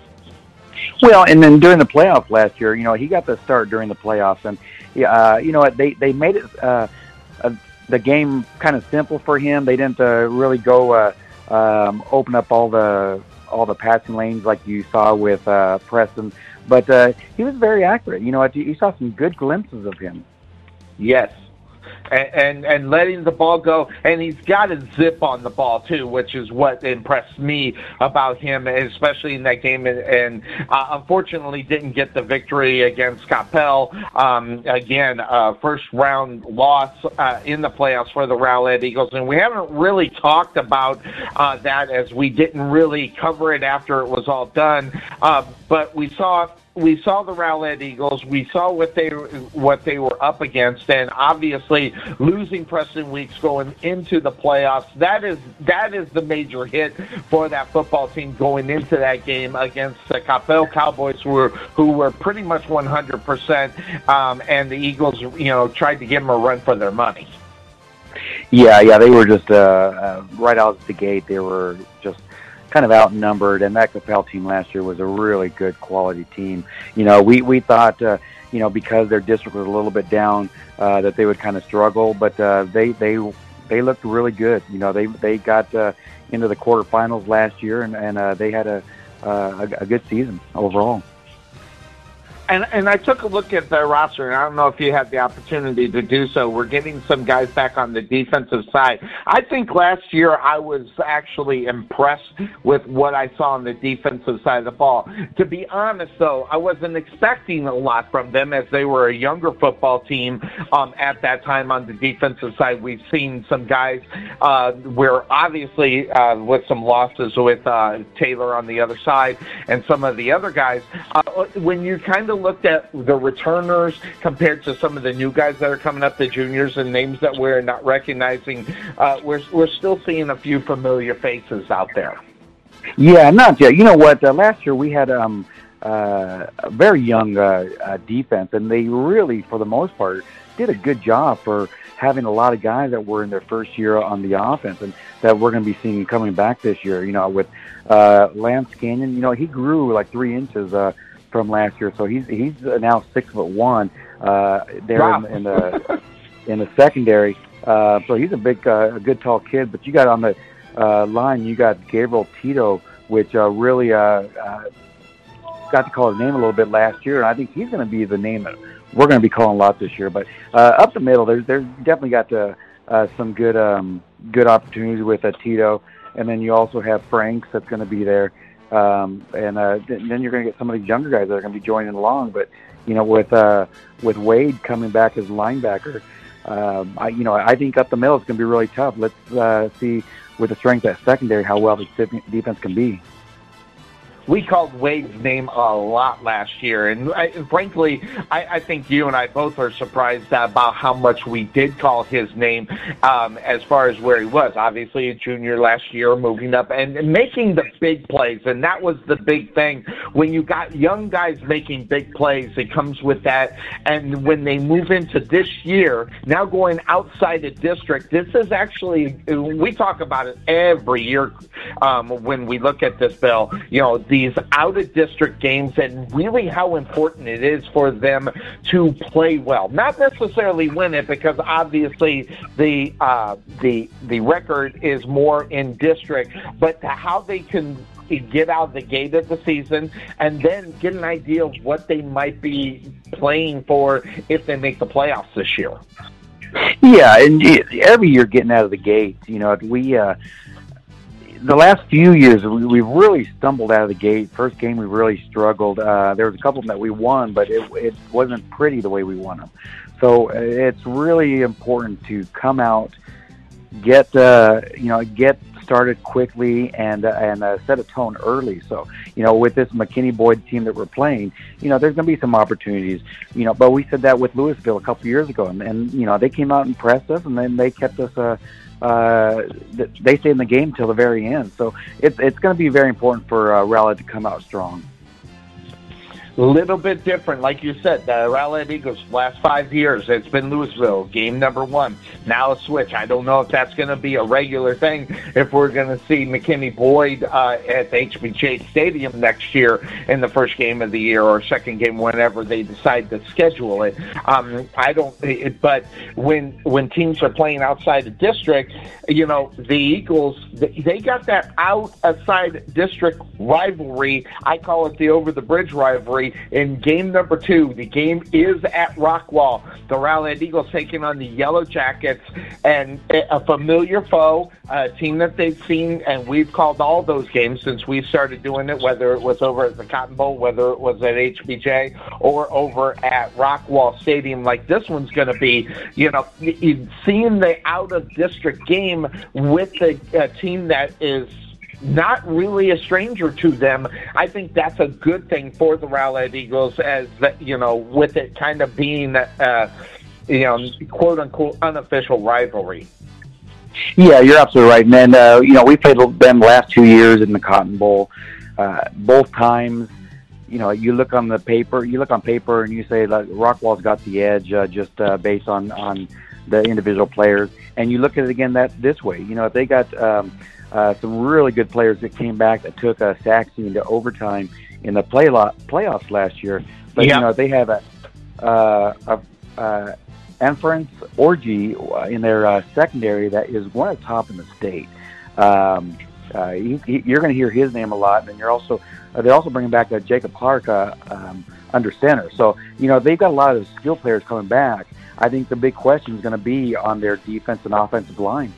Well, and then during the playoffs last year, you know, he got the start during the playoffs, and uh, you know, they they made it uh, uh, the game kind of simple for him. They didn't uh, really go uh, um, open up all the. all the passing lanes like you saw with uh, Preston, but uh, he was very accurate. You know, you saw some good glimpses of him. Yes, and, and and letting the ball go, and he's got a zip on the ball too, which is what impressed me about him, especially in that game. And, and uh, unfortunately, didn't get the victory against Coppell. Um, again, uh, first round loss uh, in the playoffs for the Rowlett Eagles, and we haven't really talked about uh, that as we didn't really cover it after it was all done. Uh, but we saw. We saw the Rowlett Eagles. We saw what they what they were up against, and obviously losing Preston Weeks going into the playoffs. That is that is the major hit for that football team going into that game against the Coppell Cowboys, who were who were pretty much one hundred percent, um, and the Eagles, you know, tried to give them a run for their money. Yeah, yeah, they were just uh, uh, right out of the gate. They were just kind of outnumbered, and that Coppell team last year was a really good quality team. You know, we we thought, uh, you know, because their district was a little bit down, uh, that they would kind of struggle, but uh, they they they looked really good. You know, they they got uh, into the quarterfinals last year, and and uh, they had a, uh, a a good season overall. And, and I took a look at their roster, and I don't know if you had the opportunity to do so. We're getting some guys back on the defensive side. I think last year I was actually impressed with what I saw on the defensive side of the ball. To be honest, though, I wasn't expecting a lot from them as they were a younger football team um, at that time on the defensive side. We've seen some guys uh, where obviously uh, with some losses with uh, Taylor on the other side and some of the other guys, uh, when you kind of looked at the returners compared to some of the new guys that are coming up, the juniors and names that we're not recognizing, uh, we're we're still seeing a few familiar faces out there. Yeah, not yet. You know what? Uh, last year we had um, uh, a very young uh, uh, defense, and they really, for the most part, did a good job for having a lot of guys that were in their first year on the offense, and that we're going to be seeing coming back this year. You know, with uh, Lance Canyon, you know, he grew like three inches. Uh, from last year, so he's he's now six foot one uh, there wow. in, in the in the secondary. Uh, so he's a big, uh, a good tall kid. But you got on the uh, line, you got Gabriel Tito, which uh, really uh, uh, got to call his name a little bit last year, and I think he's going to be the name that we're going to be calling a lot this year. But uh, up the middle, there's there's definitely got to, uh, some good um, good opportunities with uh, Tito, and then you also have Franks that's going to be there. Um, and uh, then you're going to get some of these younger guys that are going to be joining along. But you know, with uh, with Wade coming back as linebacker, um, I you know I think up the middle it's going to be really tough. Let's uh, see with the strength of that secondary how well the defense can be. We called Wade's name a lot last year, and, I, and frankly, I, I think you and I both are surprised about how much we did call his name um, as far as where he was. Obviously, a junior last year, moving up and, and making the big plays, and that was the big thing. When you got young guys making big plays, it comes with that, and when they move into this year, now going outside the district, this is actually, we talk about it every year um, when we look at this, Bill, you know, these out-of-district games and really how important it is for them to play well. Not necessarily win it, because obviously the uh, the the record is more in district, but how they can get out the gate of the season and then get an idea of what they might be playing for if they make the playoffs this year. Yeah, and every year getting out of the gate, you know, we... Uh, The last few years, we, we've really stumbled out of the gate. First game, we really struggled. Uh, there was a couple of them that we won, but it, it wasn't pretty the way we won them. So it's really important to come out, get uh, you know, get started quickly, and uh, and uh, set a tone early. So you know, with this McKinney Boyd team that we're playing, you know, there's going to be some opportunities. You know, but we said that with Louisville a couple of years ago, and, and you know, they came out and pressed us, and then they kept us. Uh, Uh, they stay in the game till the very end. So it's it's going to be very important for uh, Rowlett to come out strong. A little bit different, like you said, the Rowlett Eagles last five years, it's been Louisville, game number one. now a switch. I don't know if that's going to be a regular thing, if we're going to see McKinney Boyd uh, at the H B J Stadium next year in the first game of the year or second game, whenever they decide to schedule it. Um, I don't, it, but when when teams are playing outside the district, you know, the Eagles, they got that outside district rivalry. I call it the over-the-bridge rivalry. In game number two, the game is at Rockwall. The Rowlett Eagles taking on the Yellow Jackets, and a familiar foe, a team that they've seen, and we've called all those games since we started doing it, whether it was over at the Cotton Bowl, whether it was at H B J, or over at Rockwall Stadium. Like this one's going to be, you know, seeing the out-of-district game with a, a team that is not really a stranger to them. I think that's a good thing for the Rowlett Eagles, as that, you know, with it kind of being, uh, you know, quote unquote unofficial rivalry. Yeah, you're absolutely right. And then, uh, you know, we played them the last two years in the Cotton Bowl. Uh, both times, you know, you look on the paper, you look on paper, and you say like Rockwall's got the edge, uh, just uh, based on on the individual players. And you look at it again that this way. You know, if they got um, uh, some really good players that came back that took uh, Saxon into overtime in the play lot, playoffs last year. But yep. you know, they have a uh, a uh, Inference Orgy in their uh, secondary that is one of the top in the state. Um, uh, you, you're going to hear his name a lot, and you're also uh, they're also bringing back uh, Jacob Clark uh, um, under center. So you know they've got a lot of skill players coming back. I think the big question is going to be on their defense and offensive line.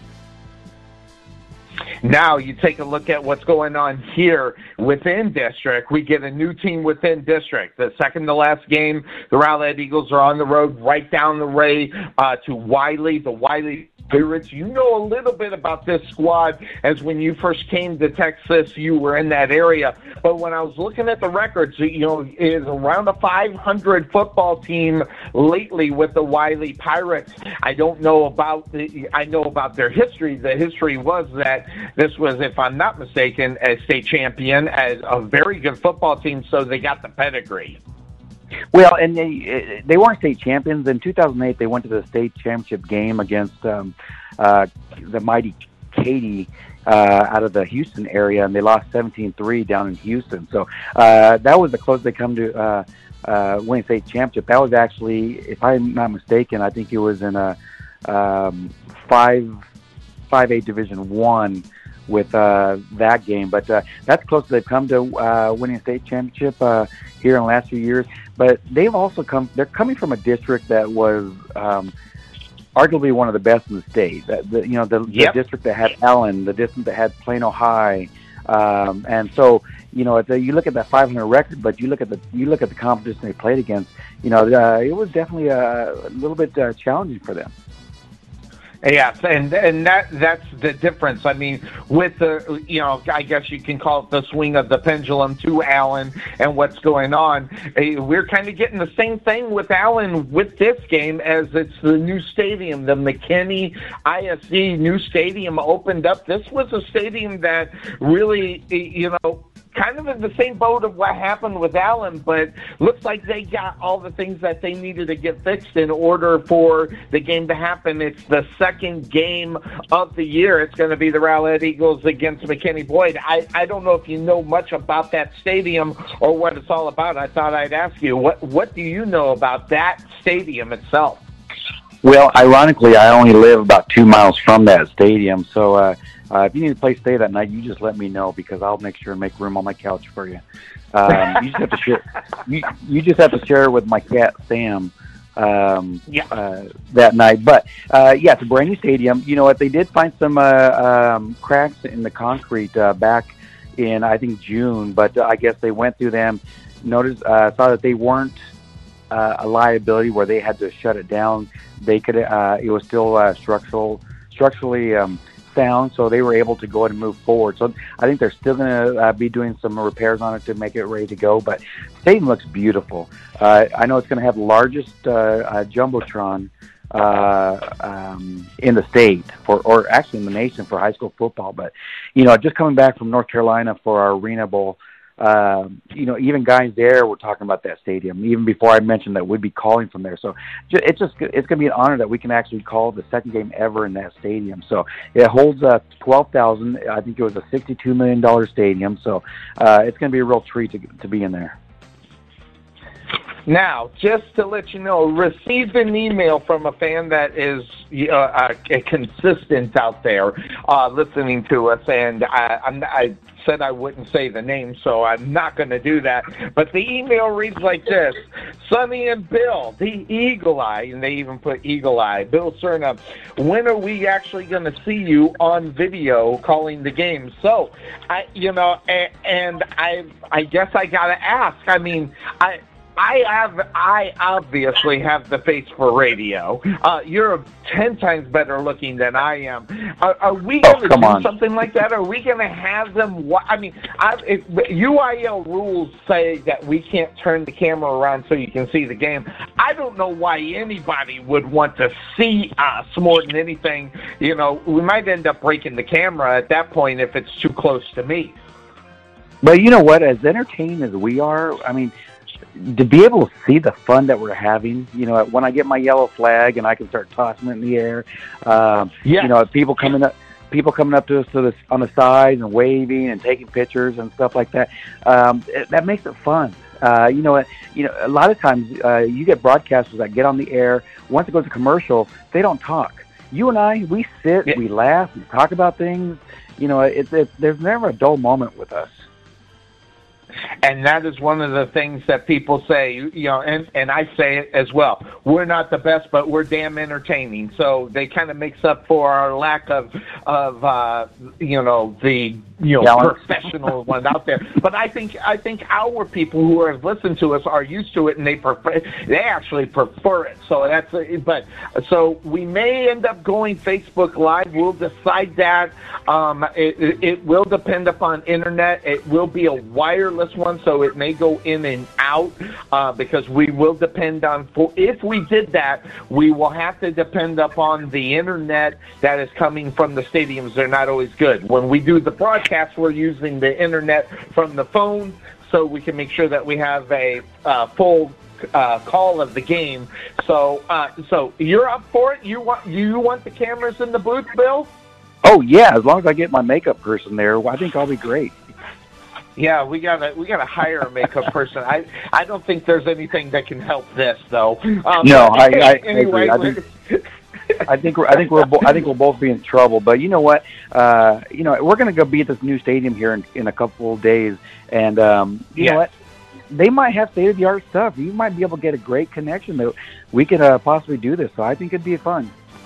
Now you take a look at what's going on here within district. We get a new team within district. The second to last game, the Rowlett Eagles are on the road right down the way uh, to Wiley. The Wiley Pirates. You know a little bit about this squad, as when you first came to Texas, you were in that area. But when I was looking at the records, you know, it is around a five hundred football team lately with the Wiley Pirates. I don't know about the, I know about their history. The history was that this was, if I'm not mistaken, a state champion, as a very good football team, so they got the pedigree. Well, and they they weren't state champions. In two thousand eight, they went to the state championship game against um, uh, the mighty Katy uh, out of the Houston area, and they lost seventeen three down in Houston. So uh, that was the closest they come to uh, uh, winning state championship. That was actually, if I'm not mistaken, I think it was in a um, five five eight Division One with uh, that game. But uh, that's close they've come to uh, winning a state championship uh, here in the last few years. But they've also come, they're coming from a district that was um, arguably one of the best in the state. The, the, you know, the, yep. the district that had Allen, the district that had Plano High. Um, and so, you know, the, you look at that five hundred record, but you look at the you look at the competition they played against, you know, uh, it was definitely a, a little bit uh, challenging for them. Yes, and and that that's the difference. I mean, with the, you know, I guess you can call it the swing of the pendulum to Allen and what's going on. We're kind of getting the same thing with Allen with this game, as it's the new stadium, the McKinney I S D new stadium opened up. This was a stadium that really, you know, kind of in the same boat of what happened with Allen, but looks like they got all the things that they needed to get fixed in order for the game to happen. It's the second game of the year. It's going to be the Rowlett Eagles against McKinney Boyd. I, I don't know if you know much about that stadium or what it's all about. I thought I'd ask you, what, what do you know about that stadium itself? Well, ironically, I only live about two miles from that stadium, so uh, Uh, if you need a place to stay that night, you just let me know, because I'll make sure and make room on my couch for you. Um, you just have to share. You, you just have to share with my cat Sam um, yeah. uh, that night. But uh, yeah, it's a brand new stadium. You know what? They did find some uh, um, cracks in the concrete uh, back in I think June, but uh, I guess they went through them. Noticed, uh, saw that they weren't uh, a liability where they had to shut it down. They could. Uh, it was still uh, structural, structurally. Um, sound, so they were able to go ahead and move forward. So I think they're still going to uh, be doing some repairs on it to make it ready to go, but the stadium looks beautiful. Uh, I know it's going to have the largest uh, uh, Jumbotron uh, um, in the state, for, or actually in the nation, for high school football. But, you know, just coming back from North Carolina for our Arena Bowl uh, you know, even guys there were talking about that stadium, even before I mentioned that we'd be calling from there. So it's just it's going to be an honor that we can actually call the second game ever in that stadium. So it holds uh, twelve thousand. I think it was a sixty-two million dollars stadium. So uh, it's going to be a real treat to, to be in there. Now, just to let you know, received an email from a fan that is uh, uh, consistent out there uh, listening to us, and I, I'm, I said I wouldn't say the name, so I'm not going to do that. But the email reads like this: Sonny and Bill, the Eagle Eye, and they even put Eagle Eye, Bill Cerna, when are we actually going to see you on video calling the game? So, I, you know, and, and I, I guess I got to ask. I mean, I. I have, I obviously have the face for radio. Uh, you're ten times better looking than I am. Are, are we going to oh, do on. something like that? Are we going to have them? Wa- I mean, I, if, U I L rules say that we can't turn the camera around so you can see the game. I don't know why anybody would want to see us more than anything. You know, we might end up breaking the camera at that point if it's too close to me. But you know what? As entertaining as we are, I mean, to be able to see the fun that we're having, you know, when I get my yellow flag and I can start tossing it in the air, um, yeah. you know, people coming up, people coming up to us to the, on the side and waving and taking pictures and stuff like that. Um, it, that makes it fun. Uh, you know, you know, a lot of times uh, you get broadcasters that get on the air. Once it goes to commercial, they don't talk. You and I, we sit, yeah. we laugh, we talk about things. You know, it's it, there's never a dull moment with us. And that is one of the things that people say, you know, and, and I say it as well. We're not the best, but we're damn entertaining. So they kind of makes up for our lack of, of uh, you know, the you know Gallant. professional one out there. But I think I think our people who have listened to us are used to it, and they prefer. They actually prefer it. So that's. But so we may end up going Facebook Live. We'll decide that. Um, it, it, it will depend upon internet. It will be a wireless one, so it may go in and out uh, because we will depend on. For, if we did that, we will have to depend upon the internet that is coming from the stadiums. They're not always good. When we do the broadcast, we're using the internet from the phone, so we can make sure that we have a uh, full uh, call of the game. So, uh, so you're up for it? You want you want the cameras in the booth, Bill? Oh yeah, as long as I get my makeup person there, I think I'll be great. Yeah, we gotta we gotta hire a makeup person. I I don't think there's anything that can help this though. Um, no, I, I, anyway, I agree. I think, I think we're I think we're bo- I think we'll both be in trouble. But you know what? Uh, you know we're gonna go be at this new stadium here in, in a couple of days, and um, you yeah. know what? They might have state of the art stuff. You might be able to get a great connection that we could uh, possibly do this. So I think it'd be fun.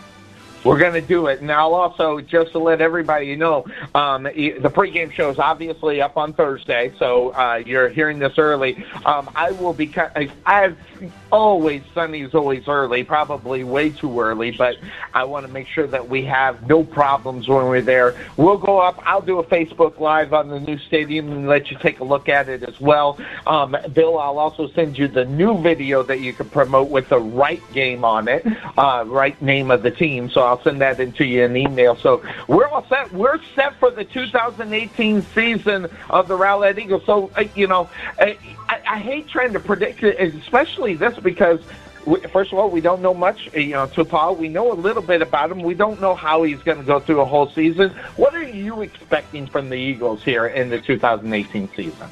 We're going to do it. Now, also, just to let everybody know, um, the pregame show is obviously up on Thursday, so uh, you're hearing this early. Um, I will be – I've always – Sunny's always early, probably way too early, but I want to make sure that we have no problems when we're there. We'll go up. I'll do a Facebook Live on the new stadium and let you take a look at it as well. Um, Bill, I'll also send you the new video that you can promote with the right game on it, uh, right name of the team, so I'll send that into you in email. So we're all set. We're set for the two thousand eighteen season of the Rowlett Eagles. So, uh, you know, I, I hate trying to predict it, especially this, because, we, first of all, we don't know much. You know, Tupal, we know a little bit about him. We don't know how he's going to go through a whole season. What are you expecting from the Eagles here in the two thousand eighteen season?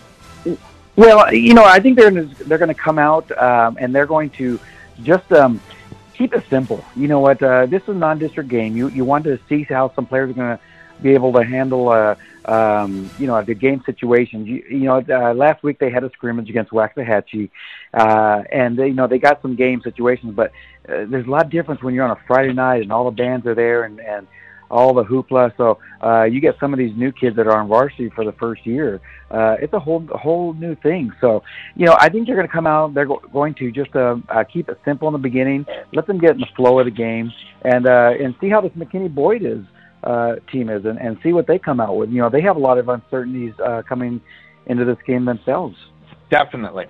Well, you know, I think they're they're going to come out um, and they're going to just um, – keep it simple. You know what? Uh, this is a non-district game. You you want to see how some players are going to be able to handle, uh, um, you know, the game situations. You, you know, uh, last week they had a scrimmage against Waxahachie, uh, and they, you know they got some game situations. But uh, there's a lot of difference when you're on a Friday night and all the bands are there and, and all the hoopla. So uh, you get some of these new kids that are on varsity for the first year. Uh, it's a whole a whole new thing. So, you know, I think they're going to come out. They're go- going to just uh, uh, keep it simple in the beginning, let them get in the flow of the game, and uh, and see how this McKinney Boyd is uh, team is, and, and see what they come out with. You know, they have a lot of uncertainties uh, coming into this game themselves. Definitely.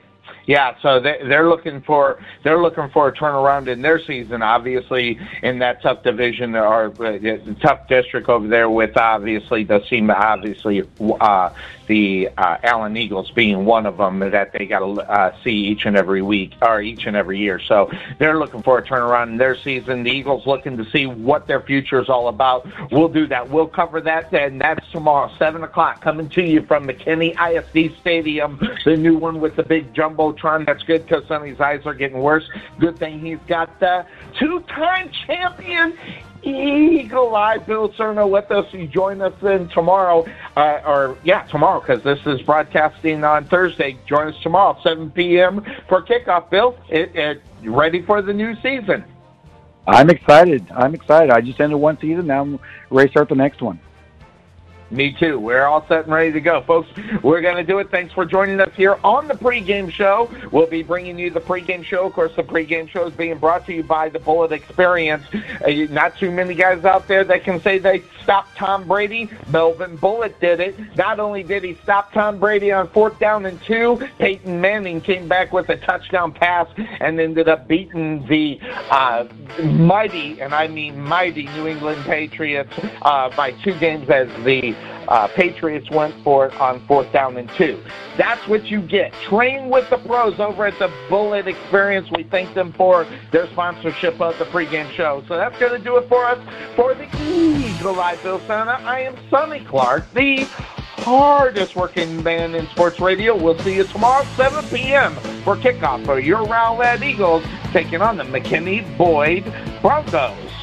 Yeah, so they, they're looking for they're looking for a turnaround in their season. Obviously, in that tough division or uh, tough district over there, with obviously the team, obviously uh, the uh, Allen Eagles being one of them that they got to uh, see each and every week or each and every year. So they're looking for a turnaround in their season. The Eagles looking to see what their future is all about. We'll do that. We'll cover that, and that's tomorrow, seven o'clock, coming to you from McKinney I S D Stadium, the new one with the big jumbo. That's good because Sonny's eyes are getting worse. Good thing he's got the two-time champion Eagle Eye Bill Cerno with us. You join us then tomorrow, uh, or yeah, tomorrow, because this is broadcasting on Thursday. Join us tomorrow, seven p.m. for kickoff. Bill, it, it, ready for the new season? I'm excited. I'm excited. I just ended one season. Now I'm ready to start the next one. Me too. We're all set and ready to go. Folks, we're going to do it. Thanks for joining us here on the pregame show. We'll be bringing you the pregame show. Of course, the pregame show is being brought to you by the Bullet Experience. Uh, not too many guys out there that can say they stopped Tom Brady. Melvin Bullitt did it. Not only did he stop Tom Brady on fourth down and two, Peyton Manning came back with a touchdown pass and ended up beating the uh, mighty, and I mean mighty, New England Patriots uh, by two games as the Uh, Patriots went for it on fourth down and two. That's what you get. Train with the pros over at the Bullet Experience. We thank them for their sponsorship of the pregame show. So that's going to do it for us. For the Eagle Eye Bill Santa, I am Sonny Clark, the hardest working man in sports radio. We'll see you tomorrow, seven p.m. for kickoff for your Rowlett Eagles taking on the McKinney Boyd Broncos.